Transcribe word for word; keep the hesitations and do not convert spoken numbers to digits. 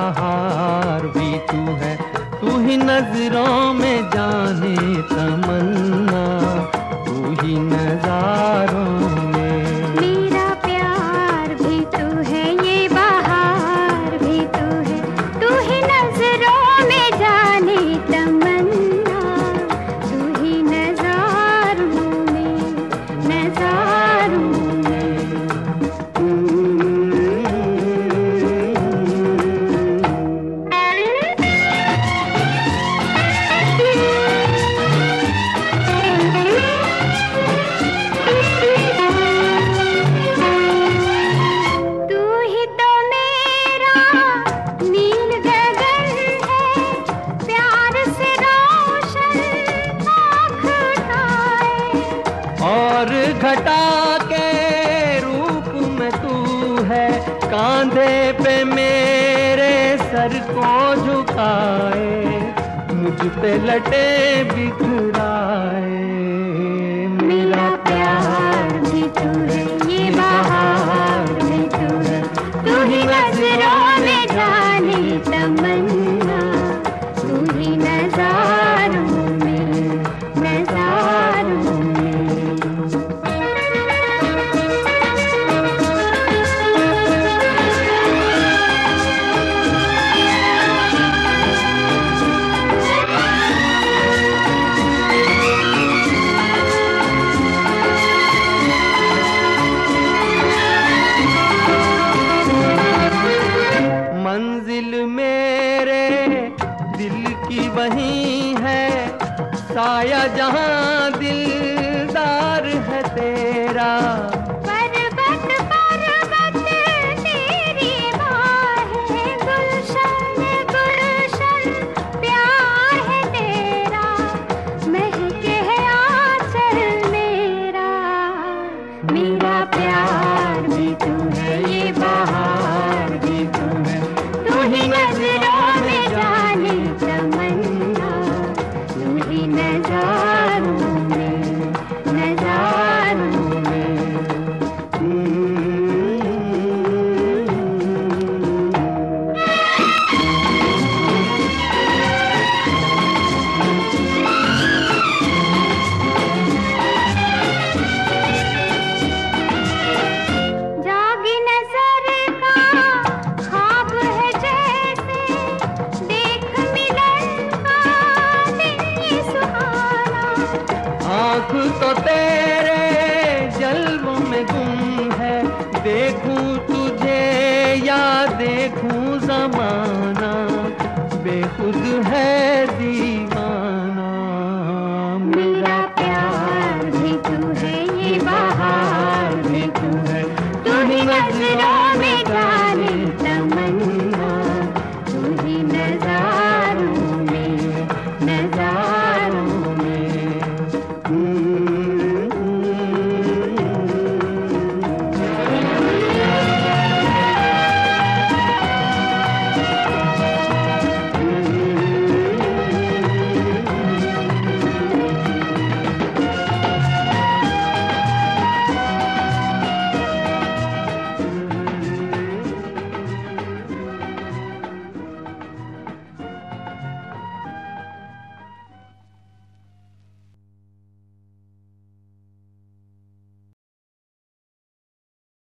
बहार भी तू है, तू ही नजरों में जाने तमन्ना, तू ही नजारों में। मेरा प्यार भी तू है, ये बहार भी तू है, तू ही नजरों में जाने तमन्ना, तू ही नजारों में, नजारों में। और घटा के रूप में तू है, कांधे पे मेरे सर को झुकाए, मुझ पे लटे बिखराए। मेरा प्यार भी तू है, ये बहार भी तू है, तू ही नजरों में जाने तमन्ना, तू ही नजारों में, नजारों में। मंजिल मेरे दिल की वही है, साया जहां दिलदार है तेरा। पर्वत पर्वत तेरी बाहें, गुलशन गुलशन प्यार है तेरा, महके है आंचल मेरा। मेरा प्यार भी तू है, ये बहार भी तू है, तू ही नजरों में जाने तमन्ना, तू ही नजारों में, नजारों में। जागी नजर का ख्वाब है जैसे, देख मिलन का दिन ये सुहाना। आँख तो तेरे जल्व में गुम है, देखूं तुझे या देखूं जमाना, बेखुद है दी